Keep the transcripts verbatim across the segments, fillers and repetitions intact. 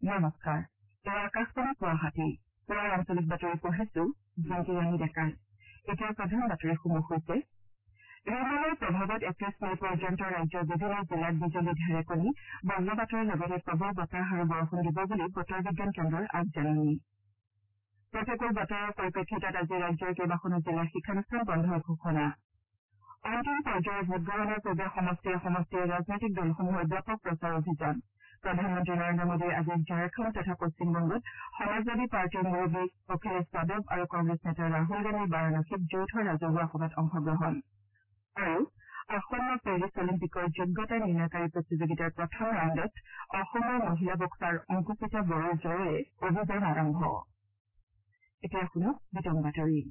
নমস্কাৰ এয়া আকাশবাণী গুৱাহাটী পুৱাৰ আঞ্চলিক বাতৰি পঢ়িছো জয়ন্তী ৰাণী ডেকাই এতিয়া প্ৰধান বাতৰিসমূহ হৈছে ৰেলৰ প্ৰভাৱত একত্ৰিশ মে পৰ্যন্ত ৰাজ্যৰ বিভিন্ন জিলাত বিজুলী ঢেৰেকনি বজ্ৰপাতৰ লগতে প্ৰবল বতাহ আৰু বৰষুণ দিব বুলি বতৰ বিজ্ঞান কেন্দ্ৰৰ আগজাননী প্ৰতিকূল বতৰৰ পৰিপ্ৰেক্ষিতত আজি ৰাজ্যৰ কেইবাখনো জিলাৰ শিক্ষানুষ্ঠান বন্ধৰ ঘোষণা অন্তিম পৰ্যায়ৰ ভোটগ্ৰহণৰ পূৰ্বে সমষ্টিয়ে সমষ্টিয়ে ৰাজনৈতিক দলসমূহৰ ব্যাপক প্ৰচাৰ অভিযান প্ৰধানমন্ত্ৰী নৰেন্দ্ৰ মোদীয়ে আজি ঝাৰখণ্ড তথা পশ্চিমবংগত সমাজবাদী পাৰ্টীৰ মুৰব্বী অখিলেশ যাদৱ আৰু কংগ্ৰেছ নেতা ৰাহুল গান্ধীৰ বাৰাণসীত যৌথ ৰাজহুৱা সভাত অংশগ্ৰহণ আৰু আসন্ন পেৰিছ অলিম্পিকৰ যোগ্যতা নিৰ্ণয়কাৰী প্ৰতিযোগিতাৰ প্ৰথম ৰাউণ্ডত অসমৰ মহিলা বক্সাৰ অংকুচিতা বড়োৰ জয়েৰে অভিযান আৰম্ভ এতিয়া শুনক বিতং বাতৰি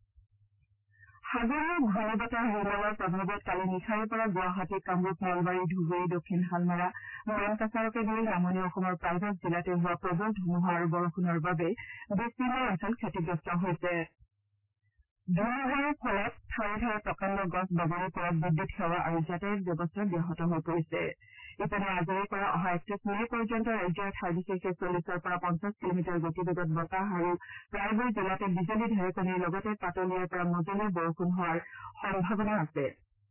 সাগৰীয় ঘূৰ্ণীবতাহ ৰিমলৰ প্ৰভাৱত কালি নিশাৰে পৰা গুৱাহাটী কামৰূপ নলবাৰী ধুবুৰী দক্ষিণ শালমাৰা মানকাছাৰকে ধৰি নামনি অসমৰ প্ৰায়ভাগ জিলাতে হোৱা প্ৰবল ধুমুহা আৰু বৰষুণৰ বাবে বিস্তীৰ্ণ অঞ্চল ক্ষতিগ্ৰস্ত হৈছে ধুমুহাৰ ফলত ঠায়ে ঠায়ে প্ৰকাণ্ড গছ বাগৰি পৰাত বিদ্যুৎ সেৱা আৰু যাতায়াত ব্যৱস্থা ব্যাহত হৈ পৰিছে ইপিনে আজিৰে পৰা অহা একত্ৰিশ মে পৰ্যন্ত ৰাজ্যৰ ঠাই বিশেষে চল্লিছৰ পৰা পঞ্চাছ কিলোমিটাৰ গতিবেগত বতাহ আৰু প্ৰায়বোৰ জিলাতে বিজুলী ঢেৰেকনিৰ লগতে পাতলীয়াৰ পৰা মজলীয়া বৰষুণ হোৱাৰ সম্ভাৱনা আছে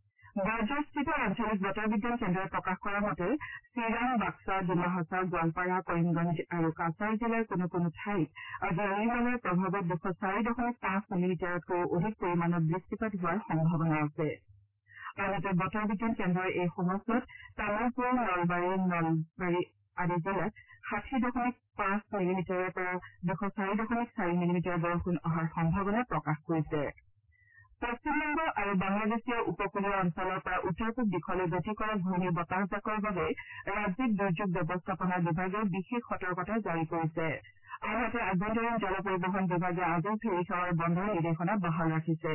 বৰঝাৰস্থিত আঞ্চলিক বতৰ বিজ্ঞান কেন্দ্ৰই প্ৰকাশ কৰা মতে চিৰাং বাক্সা ডিমা হাছাও গোৱালপাৰা কৰিমগঞ্জ আৰু কাছাৰ জিলাৰ কোনো কোনো ঠাইত আজি ৰিমলৰ প্ৰভাৱত দুশ চাৰি দশমিক পাঁচ মিলিমিটাৰতকৈও অধিক পৰিমাণৰ বৃষ্টিপাত হোৱাৰ সম্ভাৱনা আছে আনহাতে বতৰ বিজ্ঞান কেন্দ্ৰই এই সময়ছোৱাত তামুলপুৰ নলবাৰী নলবাৰী আদি জিলাত ষাঠি দশমিক পাঁচ মিলিমিটাৰৰ পৰা দুশ চাৰি দশমিক চাৰি মিলিমিটাৰ বৰষুণ অহাৰ সম্ভাৱনা প্ৰকাশ কৰিছে পশ্চিমবংগ আৰু বাংলাদেশীয় উপকূলীয় অঞ্চলৰ পৰা উত্তৰ পূব দিশলৈ গতি কৰা ঘূৰ্ণী বতাহজাকৰ বাবে ৰাজ্যিক দুৰ্যোগ ব্যৱস্থাপনা বিভাগে বিশেষ সতৰ্কতা জাৰি কৰিছে আনহাতে আভ্যন্তৰীণ জল পৰিবহণ বিভাগে আজিও ফেৰী সেৱাৰ বন্ধৰ নিৰ্দেশনা বহাল ৰাখিছে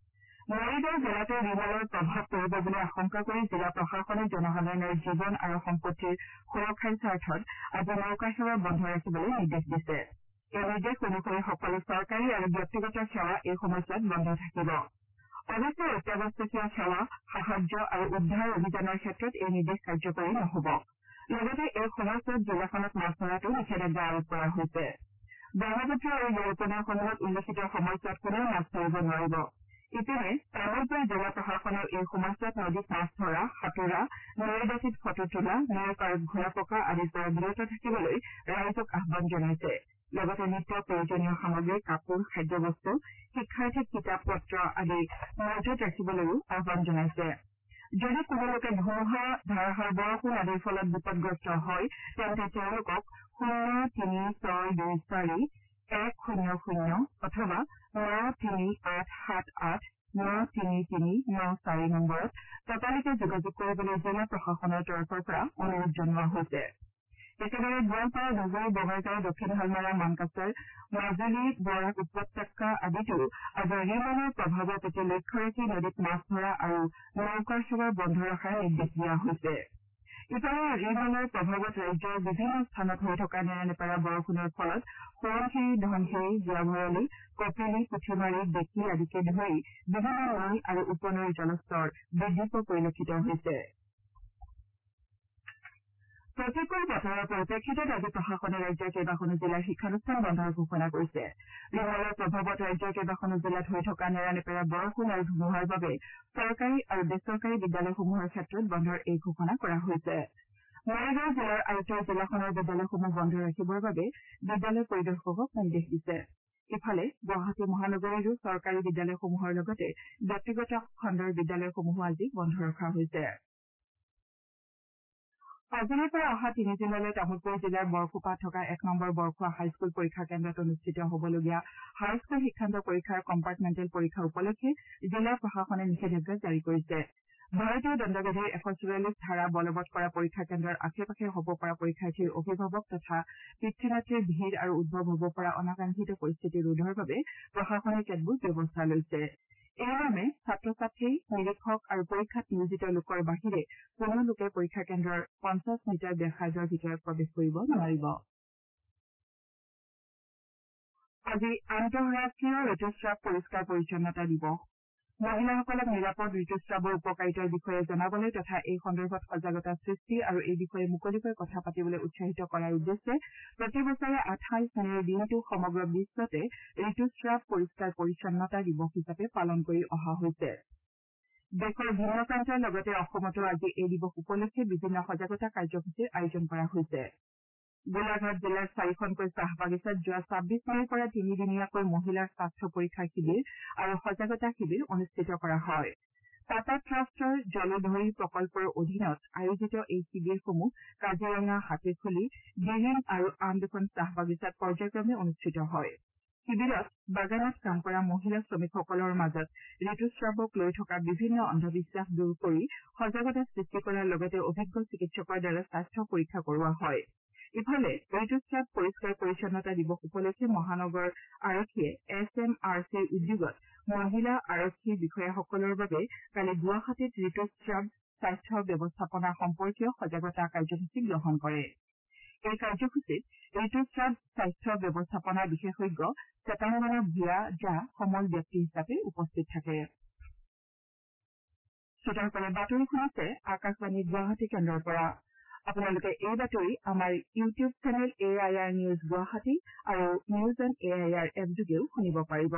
মৰিগাঁও জিলাতো ৰিমলৰ প্ৰভাৱ পৰিব বুলি আশংকা কৰি জিলা প্ৰশাসনে জনসাধাৰণৰ জীৱন আৰু সম্পত্তিৰ সুৰক্ষাৰ স্বাৰ্থত আজি নৌকা সেৱা বন্ধ ৰাখিবলৈ নিৰ্দেশ দিছে এই নিৰ্দেশ অনুসৰি সকলো চৰকাৰী আৰু ব্যক্তিগত সেৱা এই সময়ছোৱাত বন্ধ থাকিব অৱশ্যে অত্যাৱশ্যকীয় সেৱা সাহায্য আৰু উদ্ধাৰ অভিযানৰ ক্ষেত্ৰত এই নিৰ্দেশ কাৰ্যকৰী নহ'ব লগতে এই সময়ছোৱাত জিলাখনত মাছ ধৰাটো নিষেধাজ্ঞা আৰোপ কৰা হৈছে ব্ৰহ্মপুত্ৰ আৰু ইয়াৰ উপনৈসমূহত উল্লেখিত সময়ছোৱাত কোনেও মাছ ধৰিব নোৱাৰিব ইপিনে তামুলপুৰ জিলা প্ৰশাসনেও এই সময়ছোৱাত নদীত মাছ ধৰা সাঁতোৰা নৈৰদাঁতিত ফটো তোলা নৈৰ পাৰত ঘোঁৰা পকা আদিৰ পৰা বিৰত থাকিবলৈ ৰাইজক আহ্বান জনাইছে লগতে নিত্য প্ৰয়োজনীয় সামগ্ৰী কাপোৰ খাদ্যবস্তু শিক্ষাৰ্থীক কিতাপ পত্ৰ আদি মজুত ৰাখিবলৈও আহ্বান জনাইছে যদি কোনো লোকে ধুমুহা ধাৰাসাৰ বৰষুণ আদিৰ ফলত বিপদগ্ৰস্ত হয় তেন্তে তেওঁলোকক শূন্য তিনি ছয় দুই চাৰি এক শূন্য শূন্য অথবা ন তিনি আঠ সাত আঠ ন তিনি তিনি ন চাৰি নম্বৰত ততালিকে যোগাযোগ কৰিবলৈ জিলা প্ৰশাসনৰ তৰফৰ পৰা অনুৰোধ জনোৱা হৈছে একেদৰে গোৱালপাৰা ধুবুৰী বঙাইগাঁও দক্ষিণ শালমাৰা মানকাছাৰ মাজুলী বৰাক উপত্যকা আদিতো আজি ৰিমলৰ প্ৰভাৱৰ প্ৰতি লক্ষ্য ৰাখি নদীত মাছ ধৰা আৰু নৌকাৰ সেৱা বন্ধ ৰখাৰ নিৰ্দেশ দিয়া হৈছে ইফালে ৰিমলৰ প্ৰভাৱত ৰাজ্যৰ বিভিন্ন স্থানত হৈ থকা নেৰানেপেৰা বৰষুণৰ ফলত সোৱণশিৰি ধনশিৰি জীয়াভৰলী কপিলী পুঠিমাৰী বেকী আদিকে ধৰি বিভিন্ন নৈ আৰু উপনৈৰ জলস্তৰ বৃদ্ধি পোৱা পৰিলক্ষিত হৈছে প্ৰতিকূল বতৰৰ পৰিপ্ৰেক্ষিতত আজি প্ৰশাসনে ৰাজ্যৰ কেইবাখনো জিলাৰ শিক্ষানুষ্ঠান বন্ধৰ ঘোষণা কৰিছে ৰিমলৰ প্ৰভাৱত ৰাজ্যৰ কেইবাখনো জিলাত হৈ থকা নেৰানেপেৰা বৰষুণ আৰু ধুমুহাৰ বাবে চৰকাৰী আৰু বেচৰকাৰী বিদ্যালয়সমূহৰ ক্ষেত্ৰত বন্ধৰ এই ঘোষণা কৰা হৈছে মৰিগাঁও জিলাৰ আয়ুক্তই জিলাখনৰ বিদ্যালয়সমূহ বন্ধ ৰাখিবৰ বাবে বিদ্যালয় পৰিদৰ্শকক নিৰ্দেশ দিছে ইফালে গুৱাহাটী মহানগৰীৰো চৰকাৰী বিদ্যালয়সমূহৰ লগতে ব্যক্তিগত খণ্ডৰ বিদ্যালয়সমূহো আজি বন্ধ ৰখা হৈছে আজিৰে পৰা অহা তিনিদিনলৈ তামুলপুৰ জিলাৰ বৰখোপাত থকা এক নম্বৰ বৰখোৱা হাইস্কুল পৰীক্ষা কেন্দ্ৰত অনুষ্ঠিত হ'বলগীয়া হাইস্কুল শিক্ষান্ত পৰীক্ষাৰ কম্পাৰ্টমেণ্টেল পৰীক্ষা উপলক্ষে জিলা প্ৰশাসনে নিষেধাজ্ঞা জাৰি কৰিছে ভাৰতীয় দণ্ডবিধিৰ এশ চৌৰাল্লিছ ধাৰা বলবৎ কৰা পৰীক্ষা কেন্দ্ৰৰ আশে পাশে হ'ব পৰা পৰীক্ষাৰ্থীৰ অভিভাৱক তথা পিতৃ মাতৃৰ ভিৰ আৰু উদ্ভৱ হ'ব পৰা অনাকাংক্ষিত পৰিস্থিতি ৰোধৰ বাবে প্ৰশাসনে কেতবোৰ ব্যৱস্থা লৈছে এই মৰ্মে ছাত্ৰ ছাত্ৰী নিৰীক্ষক আৰু পৰীক্ষাত নিয়োজিত লোকৰ বাহিৰে কোনো লোকে পৰীক্ষা কেন্দ্ৰৰ পঞ্চাছ মিটাৰ ব্যাসাৰ্ধৰ ভিতৰত প্ৰৱেশ কৰিব নোৱাৰিব আজি আন্তঃৰাষ্ট্ৰীয় ঋতুস্ৰাৱ পৰিষ্কাৰ পৰিচ্ছন্নতা দিৱস মহিলাসকলক নিৰাপদ ঋতুস্ৰাৱৰ উপকাৰিতাৰ বিষয়ে জনাবলৈ তথা এই সন্দৰ্ভত সজাগতা সৃষ্টি আৰু এই বিষয়ে মুকলিকৈ কথা পাতিবলৈ উৎসাহিত কৰাৰ উদ্দেশ্যে প্ৰতি বছৰে আঠাইছ মেৰ দিনটো সমগ্ৰ বিশ্বতে ঋতুস্ৰাৱ পৰিষ্কাৰ পৰিচ্ছন্নতা দিৱস হিচাপে পালন কৰি অহা হৈছে। দেশৰ ভিন্ন প্ৰান্তৰ লগতে অসমতো আজি এই দিৱস উপলক্ষে বিভিন্ন সজাগতা কাৰ্যসূচীৰ আয়োজন কৰা হৈছে। গোলাঘাট জিলাৰ চাৰিখনকৈ চাহ বাগিচাত যোৱা ছাব্বিছ মেৰ পৰা তিনিদিনীয়াকৈ মহিলাৰ স্বাস্থ্য পৰীক্ষা শিবিৰ আৰু সজাগতা শিবিৰ অনুষ্ঠিত কৰা হয়। টাটা ট্ৰাষ্টৰ জলধৰি প্ৰকল্পৰ অধীনত আয়োজিত এই শিবিৰসমূহ কাজিৰঙা, হাতীখুলী, দিহিং আৰু আন দুখন চাহ বাগিচাত পৰ্যায়ক্ৰমে অনুষ্ঠিত হয়। শিবিৰত বাগানত কাম কৰা মহিলা শ্ৰমিকসকলৰ মাজত ঋতুস্ৰাৱক লৈ থকা বিভিন্ন অন্ধবিশ্বাস দূৰ কৰি সজাগতা সৃষ্টি কৰাৰ লগতে অভিজ্ঞ চিকিৎসকৰ দ্বাৰা স্বাস্থ্য পৰীক্ষা কৰোৱা হয়। ইফালে ঋতুস্ৰাৱ পৰিষ্কাৰ পৰিচ্ছন্নতা দিৱস উপলক্ষে মহানগৰ আৰক্ষীয়ে এছ এম আৰ চিৰ উদ্যোগত মহিলা আৰক্ষী বিষয়াসকলৰ বাবে কালি গুৱাহাটীত ঋতুস্ৰাৱ স্বাস্থ্য ব্যৱস্থাপনা সম্পৰ্কীয় সজাগতা কাৰ্যসূচী গ্ৰহণ কৰে। এই কাৰ্যসূচীত ঋতুস্ৰাৱ স্বাস্থ্য ব্যৱস্থাপনা বিশেষজ্ঞ শ্বেতাংগনা ভূঞা জা সমল ব্যক্তি হিচাপে উপস্থিত থাকে। শ্ৰোতাসকলে বাতৰি শুনিছে আকাশবাণী গুৱাহাটী কেন্দ্ৰৰ পৰা। আপোনালোকে এই বাতৰি আমাৰ YouTube channel A I R news Guwahati আৰু news on A I R app যোগেও শুনিব পাৰিব।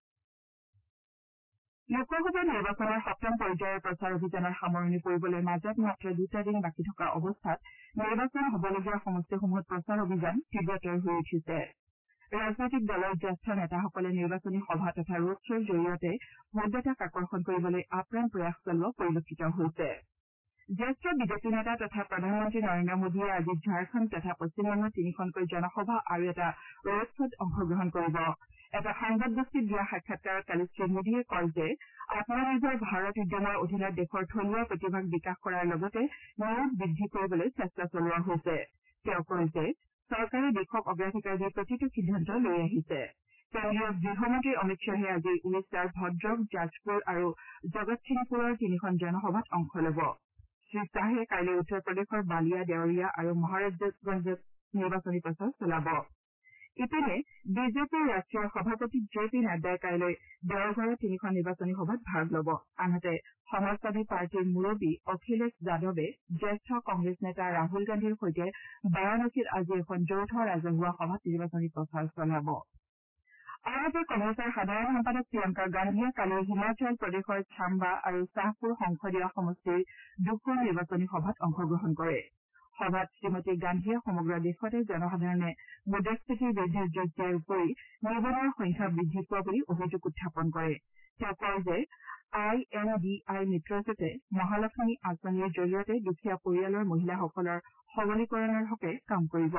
লোকসভা নিৰ্বাচনৰ সপ্তম পৰ্যায়ৰ প্ৰচাৰ অভিযানৰ সামৰণি পৰিবলৈ মাজত মাত্ৰ দুটা দিন বাকী থকা অৱস্থাত নিৰ্বাচন হ'বলগীয়া সমষ্টিসমূহত প্ৰচাৰ অভিযান তীব্ৰতৰ হৈ উঠিছে। ৰাজনৈতিক দলৰ জ্যেষ্ঠ নেতাসকলে নিৰ্বাচনী সভা তথা ৰোড শ্ব'ৰ জৰিয়তে ভোটদাতাক আকৰ্ষণ কৰিবলৈ আপ্ৰাণ প্ৰয়াস চলোৱা পৰিলক্ষিত হৈছে। জ্যেষ্ঠ বিজেপি নেতা তথা প্ৰধানমন্ত্ৰী নৰেন্দ্ৰ মোদীয়ে আজি ঝাৰখণ্ড তথা পশ্চিমবংগৰ তিনিখনকৈ জনসভা আৰু এটা ৰোড শ্ব'ত অংশগ্ৰহণ কৰিব। এটা সংবাদ গোষ্ঠীত দিয়া সাক্ষাৎকাৰত কালি শ্ৰীমোদীয়ে কয় যে আত্মনিৰ্ভৰ ভাৰত উদ্যমৰ অধীনত দেশৰ থলুৱা প্ৰতিভাক বিকাশ কৰাৰ লগতে নিয়োগ বৃদ্ধি কৰিবলৈ চেষ্টা চলোৱা হৈছে। তেওঁ কয় যে চৰকাৰে দেশক অগ্ৰাধিকাৰ দি প্ৰতিটো সিদ্ধান্ত লৈ আহিছে। কেন্দ্ৰীয় গৃহমন্ত্ৰী অমিত শ্বাহে আজি উৰিষ্যাৰ ভদ্ৰক, জাজপুৰ আৰু জগতসিংপুৰৰ তিনিখন জনসভাত অংশ ল'ব। শ্ৰীশ্বাহে কাইলৈ উত্তৰ প্ৰদেশৰ বালিয়া, দেওৰিয়া আৰু মহাৰাজগঞ্জত নিৰ্বাচনী প্ৰচাৰ চলাব। ইপিনে বিজেপিৰ ৰাষ্ট্ৰীয় সভাপতি জে পি নাড্ডাই কাইলৈ দেওঘৰত তিনিখন নিৰ্বাচনী সভাত ভাগ ল'ব। আনহাতে সমাজবাদী পাৰ্টীৰ মুৰববী অখিলেশ যাদৱে জ্যেষ্ঠ কংগ্ৰেছ নেতা ৰাহুল গান্ধীৰ সৈতে বাৰাণসীত আজি এখন যৌথ ৰাজহুৱা সভাত নিৰ্বাচনী প্ৰচাৰ চলাব। আনহাতে কংগ্ৰেছৰ সাধাৰণ সম্পাদক প্ৰিয়ংকা গান্ধীয়ে কালি হিমাচল প্ৰদেশৰ ছাম্বা আৰু শ্বাহপুৰ সংসদীয় সমষ্টিৰ দুখন নিৰ্বাচনী সভাত অংশগ্ৰহণ কৰে। সভাত শ্ৰীমতী গান্ধীয়ে সমগ্ৰ দেশতে জনসাধাৰণে মুদ্ৰাস্ফীতিৰ বিৰুদ্ধে যুঁজ দিয়াৰ উপৰি নিবনুৱাৰ সংখ্যা বৃদ্ধি পোৱা বুলি অভিযোগ উত্থাপন কৰে। তেওঁ কয় যে আই এন ডি আই মিত্ৰজোঁটে মহালক্ষ্মী আঁচনিৰ জৰিয়তে দুখীয়া পৰিয়ালৰ মহিলাসকলৰ সবলীকৰণৰ হকে কাম কৰিব।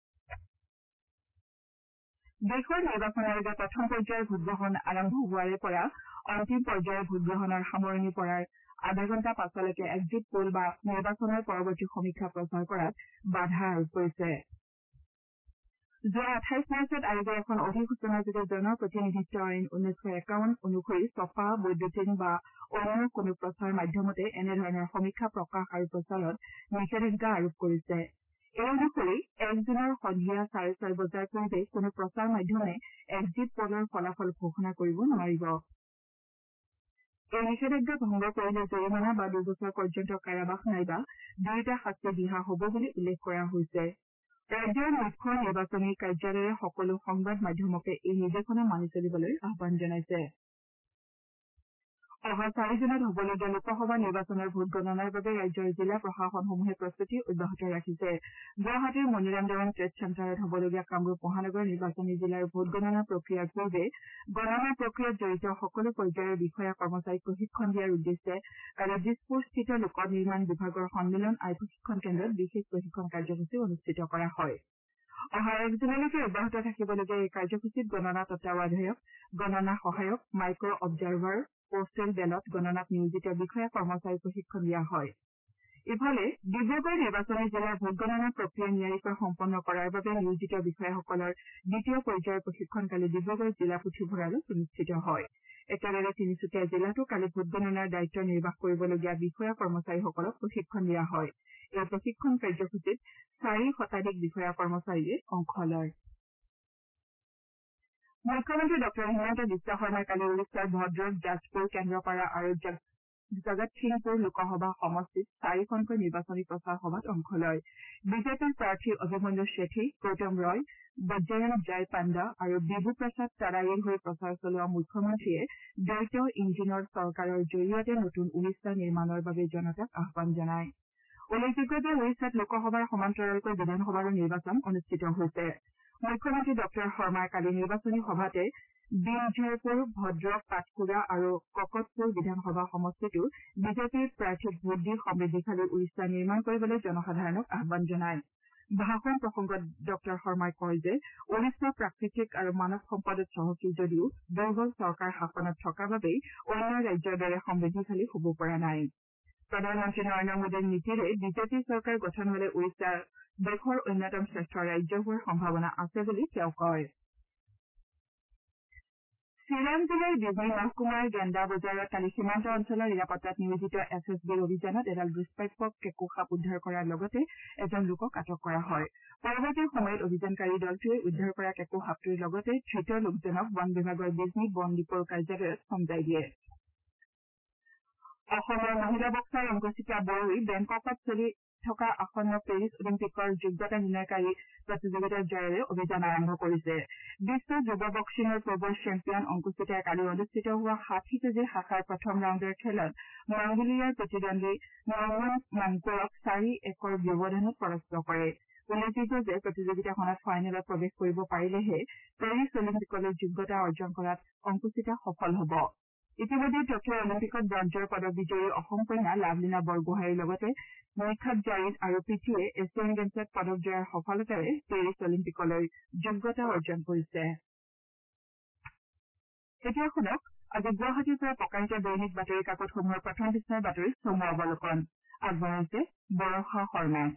দেশৰ নিৰ্বাচন আয়োগে প্ৰথম পৰ্যায়ৰ ভোটগ্ৰহণ আৰম্ভ হোৱাৰে পৰা অন্তিম পৰ্যায়ৰ ভোটগ্ৰহণৰ সামৰণি পৰাৰ আধা ঘণ্টা পাছলৈকে এক্সিট পোল বা নিৰ্বাচনৰ পৰৱৰ্তী সমীক্ষা প্ৰচাৰ কৰাত বাধা আৰোপ কৰিছে। যোৱা আঠাইছ মাৰ্চত আয়োগে এখন অধিসূচনাযোগে জনপ্ৰতিনিধিত্ব আইন ঊনৈছশ একাৱন্ন অনুসৰি ছপা, বৈদ্যুতিন বা অন্য কোনো প্ৰচাৰ মাধ্যমতে এনেধৰণৰ সমীক্ষা প্ৰকাশ আৰু প্ৰচাৰত নিষেধাজ্ঞা আৰোপ কৰিছে। এই অনুসৰি এক জুনৰ সন্ধিয়া চাৰে ছয় বজাৰ পূৰ্বে কোনো প্ৰচাৰ মাধ্যমে এক্সিট পোলৰ ফলাফল ঘোষণা কৰিব নোৱাৰিব। এই নিষেধাজ্ঞা ভংগ কৰিলে জৰিমনা বা দুবছৰ পৰ্যন্ত কাৰাবাস নাইবা দুয়োটা শাস্তি বিহা হ'ব বুলি উল্লেখ কৰা হৈছে। ৰাজ্যৰ মুখ্য নিৰ্বাচনী কাৰ্যালয়ে সকলো সংবাদ মাধ্যমকে এই নিৰ্দেশনা মানি চলিবলৈ আহ্বান জনাইছে। অহা চাৰি জুনত হ'বলগীয়া লোকসভা নিৰ্বাচনৰ ভোট গণনাৰ বাবে ৰাজ্যৰ জিলা প্ৰশাসনসমূহে প্ৰস্তুতি অব্যাহত ৰাখিছে। গুৱাহাটীৰ মনিৰাম দেৱান ট্ৰেড চেণ্টাৰত হ'বলগীয়া কামৰূপ মহানগৰ নিৰ্বাচনী জিলাৰ ভোট গণনা প্ৰক্ৰিয়াৰ পূৰ্বে গণনা প্ৰক্ৰিয়াত জড়িত সকলো পৰ্যায়ৰ বিষয়া কৰ্মচাৰীক প্ৰশিক্ষণ দিয়াৰ উদ্দেশ্যে কালি দিছপুৰস্থিত লোক নিৰ্মাণ বিভাগৰ সন্মিলন আৰু প্ৰশিক্ষণ কেন্দ্ৰত বিশেষ প্ৰশিক্ষণ কাৰ্যসূচী অনুষ্ঠিত কৰা হয়। অহা এক জুনলৈকে অব্যাহত থাকিবলগীয়া এই কাৰ্যসূচীত গণনা তত্বাৱধায়ক, গণনা সহায়ক, মাইক্ৰ অবজাৰ্ভাৰ, পোষ্টেল বেলট গণনাত নিয়োজিত বিষয়া কৰ্মচাৰীক প্ৰশিক্ষণ দিয়া হয়। ইফালে ডিব্ৰুগড় নিৰ্বাচনী জিলাৰ ভোট গণনা প্ৰক্ৰিয়া নিয়াৰিকৈ সম্পন্ন কৰাৰ বাবে নিয়োজিত বিষয়াসকলৰ দ্বিতীয় পৰ্যায়ৰ প্ৰশিক্ষণ কালি ডিব্ৰুগড় জিলা পুথিভঁৰালত অনুষ্ঠিত হয়। একেদৰে তিনিচুকীয়া জিলাতো কালি ভোট গণনাৰ দায়িত্ব নিৰ্বাহ কৰিবলগীয়া বিষয়া কৰ্মচাৰীসকলক প্ৰশিক্ষণ দিয়া হয়। এই প্ৰশিক্ষণ কাৰ্যসূচীত চাৰি শতাধিক বিষয়া কৰ্মচাৰীয়ে অংশ লয়। মুখ্যমন্ত্ৰী ডঃ হিমন্ত বিশ্ব শৰ্মাই কালি ওড়িশাৰ ভদ্ৰক জাজপুৰ কেন্দ্ৰপাৰা আৰু জগতসিংপুৰ লোকসভা সমষ্টিত চাৰিখনকৈ নিৰ্বাচনী প্ৰচাৰ সভাত অংশ লয়। বিজেপিৰ প্ৰাৰ্থী অভিমন্যু শেঠী, গৌতম ৰয়, বজ্ৰয়ন জয় পাণ্ডা আৰু বিভু প্ৰসাদ তাৰাইৰ হৈ প্ৰচাৰ চলোৱা মুখ্যমন্ত্ৰীয়ে দ্বৈত ইঞ্জিনৰ চৰকাৰৰ জৰিয়তে নতুন ওড়িশা নিৰ্মাণৰ বাবে জনতাক আহান জনায়। উল্লেখযোগ্য যে ওড়িশাত লোকসভাৰ সমান্তৰালকৈ বিধানসভাৰো নিৰ্বাচন অনুষ্ঠিত হৈছে। মুখ্যমন্ত্ৰী ডঃ শৰ্মাই কালি নিৰ্বাচনী সভাতে বিঞ্ঝৰপুৰ, ভদ্ৰক, পাটকুৰা আৰু ককতপুৰ বিধানসভা সমষ্টিতো বিজেপিৰ প্ৰাৰ্থীক ভোট দি সমৃদ্ধিশালী ওড়িশা নিৰ্মাণ কৰিবলৈ জনসাধাৰণক আহান জনায়। ভাষণ প্ৰসংগত ডঃ শৰ্মাই কয় যে ওড়িশা প্ৰাকৃতিক আৰু মানৱ সম্পদত চহকী যদিও দুৰ্বল চৰকাৰ শাসনত থকাৰ বাবেই অন্য ৰাজ্যৰ দৰে সমৃদ্ধিশালী হ'ব পৰা নাই। প্ৰধানমন্ত্ৰী নৰেন্দ্ৰ মোদীৰ নীতিৰে বিজেপি চৰকাৰ গঠন হলে ওড়িশা দেশৰ অন্যতম শ্ৰেষ্ঠ ৰাজ্য হোৱাৰ সম্ভাৱনা আছে বুলি তেওঁ কয়। চিৰাং জিলাৰ ডিজনী মহকুমাৰ গেন্দা বজাৰত কালি সীমান্ত অঞ্চলৰ নিৰাপত্তাত নিয়োজিত এছ এছ বিৰ অভিযানত এডাল দুষ্প্ৰাপ্য কেঁকো সাপ উদ্ধাৰ কৰাৰ লগতে এজন লোকক আটক কৰা হয়। পৰৱৰ্তী সময়ত অভিযানকাৰী দলটোৱে উদ্ধাৰ কৰা কেঁকো সাপটোৰ লগতে ধৃত লোকজনক বন বিভাগৰ ডিজনী বন দীপৰ কাৰ্যালয়ত চমজাই দিয়ে। অসমৰ মহিলা বক্সাৰ অংকুচিতা বড়োই বেংককত চলি থকা আসন্ন পেৰিছ অলিম্পিকৰ যোগ্যতা নিৰ্ণয়কাৰী প্ৰতিযোগিতাৰ জয়েৰে অভিযান আৰম্ভ কৰিছে। বিশ্ব যুৱ বক্সিঙৰ পূৰ্বৰ চেম্পিয়ন অংকুচিতাই কালি অনুষ্ঠিত হোৱা ষাঠি কেজি শাখাৰ প্ৰথম ৰাউণ্ডৰ খেলত মংগোলিয়াৰ প্ৰতিদ্বন্দ্বী নৰমান মাংকুৰক চাৰি একৰ ব্যৱধানত পৰাস্ত কৰে। উল্লেখযোগ্য যে প্ৰতিযোগিতাখনত ফাইনেলত প্ৰৱেশ কৰিব পাৰিলেহে পেৰিছ অলিম্পিকলৈ যোগ্যতা অৰ্জন কৰাত অংকুচিতা সফল হ'ব। ইতিমধ্যে টকিঅ' অলিম্পিকত ব্ৰঞ্জৰ পদক বিজয়ী অসম কন্যা লাভলীনা বৰগোহাঁইৰ লগতে নিশাত জাৰিন আৰু পৃথ্বীয়ে এছিয়ান গেমছত পদক জয়ৰ সফলতাৰে পেৰিছ অলিম্পিকলৈ যোগ্যতা অৰ্জন কৰিছে। এতিয়া শুনক আজি গুৱাহাটীৰ পৰা প্ৰকাশিত দৈনিক বাতৰি কাকতসমূহৰ প্ৰথম পৃষ্ঠাৰ বাতৰিত চমু অৱলোকন আগবঢ়াইছে বৰষা শৰ্মাই।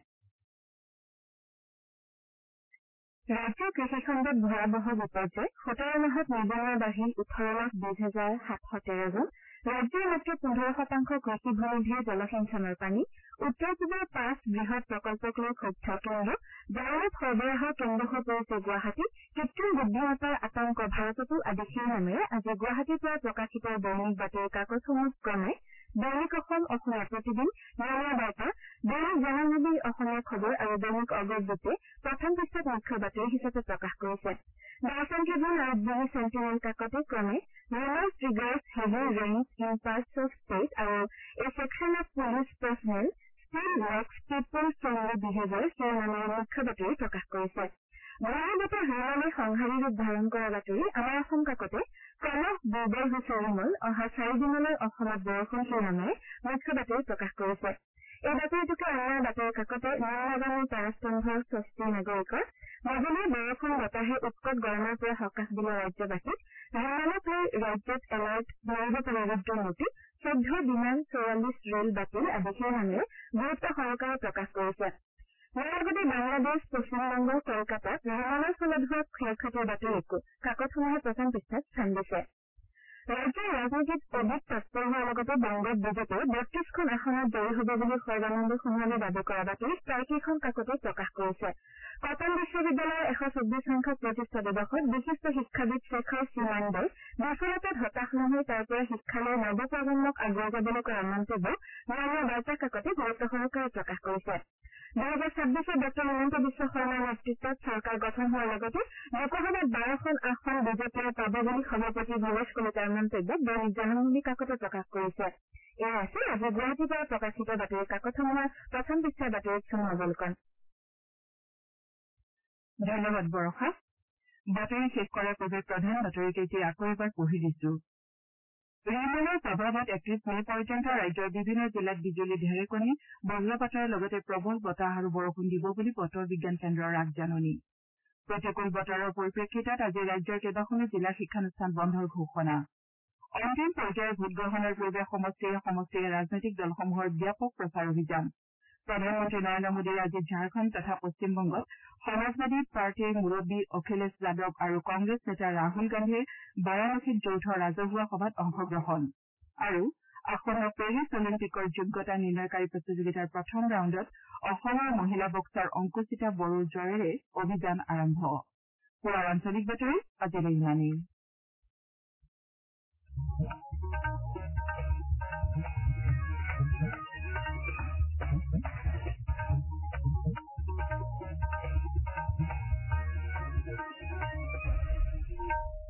ৰাজ্যৰ কৃষিখণ্ডত ভয়াৱহ বিপৰ্যয় সোতৰ মাহত নিবনুৱা বাঢ়ি ওঠৰ লাখ বিশ হাজাৰ সাতশ তেৰজন ৰাজ্যৰ মাত্ৰ পোন্ধৰ শতাংশ কৃষি ভূমিধিয়ে জলসিঞ্চনৰ পানী উত্তৰ পূবৰ পাঁচ বৃহৎ প্ৰকল্পক লৈ ক্ষুব্ধ কেন্দ্ৰ জাৰত সৰবৰাহৰ কেন্দ্ৰ হৈ পৰিছে গুৱাহাটী কৃত্ৰিম বুদ্ধিমত্তাৰ আতংক ভাৰততো আদি শিৰোনামেৰে আজি গুৱাহাটীৰ পৰা প্ৰকাশিত দৈনিক বাতৰি কাকতসমূহ ক্ৰমে দৈনিক অসম অসমীয়া প্ৰতিদিন, নিয়মীয়া বাৰ্তা, দৈনিক জনমভূমি অসমীয়া খবৰ আৰু দৈনিক অগ্ৰদূতে প্ৰথম পৃষ্ঠাত মুখ্য বাতৰি হিচাপে প্ৰকাশ কৰিছে। দৰ্শন ট্ৰিবিউন আৰু দিল্লী চেণ্টিনেল কাকতে ক্ৰমে rumours triggers heavy rains in parts of state আৰু a section of police personnel still works people friendly behaviour শিৰোনামেৰে মুখ্য বাতৰি প্ৰকাশ কৰিছে। ঘূৰ্ণী বতাহ ৰুমালে সংহাৰী ৰূপ ধাৰণ কৰা বাতৰি আমাৰ অসম কাকতে ক্ৰমশ দুৰ্বল হৈছে ৰুমল অহা চাৰিদিনলৈ অসমত বৰষুণ শিৰোনামেৰে মুখ্য বাতৰি প্ৰকাশ কৰিছে। এই বাতৰিটোকে অন্য বাতৰি কাকতে নিম্নগামী তাৰাস্তম্ভৰ স্বস্তি নাগৰিকৰ মাজুলীৰ বৰষুণ বতাহে উৎকট গৰমৰ পৰা সকাহ দিলে ৰাজ্যবাসীক ৰুমালক লৈ ৰাজ্যত এলাৰ্ট ধৰিব পাৰে ৰুদ্ৰমূৰ্তি চৈধ্য বিমান চৌৰাল্লিছ ৰেল বাতিল আদি শিৰোনামেৰে গুৰুত্ব সহকাৰে প্ৰকাশ কৰিছে। ইয়াৰ লগতে বাংলাদেশ পশ্চিমবংগ কলকাতাত ৰুমালৰ ফলত হোৱা ক্ষয় ক্ষতিৰ বাতৰিকো কাকতসমূহে প্ৰথম পৃষ্ঠাত স্থান দিছে। ৰাজ্যৰ ৰাজনীতিত অধিক তৎপৰ হোৱাৰ লগতে বংগত বিজেপিয়ে বত্ৰিশখন আসনত জয়ী হ'ব বুলি সৰ্বানন্দ সোণোৱালে দাবী কৰা বাতৰি প্ৰায়কেইখন কাকতে প্ৰকাশ কৰিছে। কটন বিশ্ববিদ্যালয়ৰ এশ চৌব্বিছ সংখ্যক প্ৰতিষ্ঠা দিৱসত বিশিষ্ট শিক্ষাবিদ শেখৰ সীমান্দে বিফলতাত হতাশ নহৈ তাৰ পৰা শিক্ষালৈ নৱপ্ৰজন্মক আগুৱাই যাবলৈ কৰা মন্তব্য নিয়মীয়া বাৰ্তা কাকতে গুৰুত্ব সহকাৰে প্ৰকাশ কৰিছে। দুহেজাৰ ছাব্বিছত ডঃ হিমন্ত বিশ্ব শৰ্মাৰ নেতৃত্বত চৰকাৰ গঠন হোৱাৰ লগতে লোকসভাত বাৰখন আসন বিজেপিয়ে পাব বুলি সভাপতি ভৱেশ কলিতাৰ মন্তব্যত দৈনিক জনমভূমি কাকতে প্ৰকাশ কৰিছে। এয়া আছিল আজি গুৱাহাটীৰ পৰা প্ৰকাশিত বাতৰি কাকতসমূহৰ প্ৰথম পৃষ্ঠাৰ বাতৰিত চমু অৱলোকন। ধন্যবাদ বৰষা। বাতৰি শেষ কৰাৰ পূৰ্বে প্ৰধান বাতৰিকেইটি আকৌ এবাৰ পঢ়ি দিছো। ৰিমলৰ প্ৰভাৱত একত্ৰিশ মে পৰ্যন্ত ৰাজ্যৰ বিভিন্ন জিলাত বিজুলী ঢেৰেকণি বজ্ৰপাতৰ লগতে প্ৰবল বতাহ আৰু বৰষুণ দিব বুলি বতৰ বিজ্ঞান কেন্দ্ৰৰ আগজাননী। প্ৰতিকূল বতৰৰ পৰিপ্ৰেক্ষিতত আজি ৰাজ্যৰ কেইবাখনো জিলাৰ শিক্ষানুষ্ঠান বন্ধৰ ঘোষণা। অন্তিম পৰ্যায়ৰ ভোটগ্ৰহণৰ পূৰ্বে সমষ্টিয়ে সমষ্টিয়ে ৰাজনৈতিক দলসমূহৰ ব্যাপক প্ৰচাৰ অভিযান। প্ৰধানমন্ত্ৰী নৰেন্দ্ৰ মোদীয়ে আজি ঝাৰখণ্ড তথা পশ্চিমবংগত সমাজবাদী পাৰ্টীৰ মুৰববী অখিলেশ যাদৱ আৰু কংগ্ৰেছ নেতা ৰাহুল গান্ধীৰ বাৰাণসীত যৌথ ৰাজহুৱা সভাত অংশগ্ৰহণ আৰু আসন্ন পেৰিছ অলিম্পিকৰ যোগ্যতা নিৰ্ণয়কাৰী প্ৰতিযোগিতাৰ প্ৰথম ৰাউণ্ডত অসমৰ মহিলা বক্সাৰ অংকুচিতা বড়োৰ জয়েৰে অভিযান আৰম্ভ। পুৱাৰ আঞ্চলিক বাতৰি আজিলৈ ইমানেই।